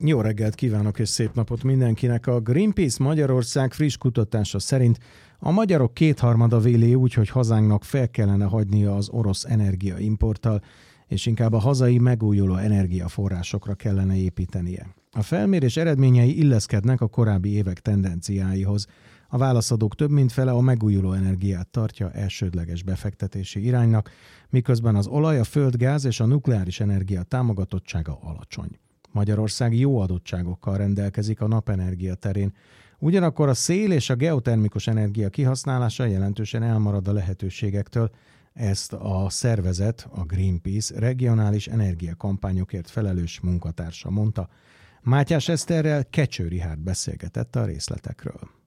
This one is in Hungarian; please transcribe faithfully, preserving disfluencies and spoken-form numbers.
Jó reggelt kívánok és szép napot mindenkinek! A Greenpeace Magyarország friss kutatása szerint a magyarok kétharmada véli úgy, hogy hazánknak fel kellene hagynia az orosz energiaimporttal, és inkább a hazai megújuló energiaforrásokra kellene építenie. A felmérés eredményei illeszkednek a korábbi évek tendenciáihoz. A válaszadók több mint fele a megújuló energiát tartja elsődleges befektetési iránynak, miközben az olaj, a földgáz és a nukleáris energia támogatottsága alacsony. Magyarország jó adottságokkal rendelkezik a napenergia terén. Ugyanakkor a szél és a geotermikus energia kihasználása jelentősen elmarad a lehetőségektől. Ezt a szervezet, a Greenpeace regionális energiakampányokért felelős munkatársa mondta. Mátyás Eszterrel Kecső Rihárd beszélgetett a részletekről.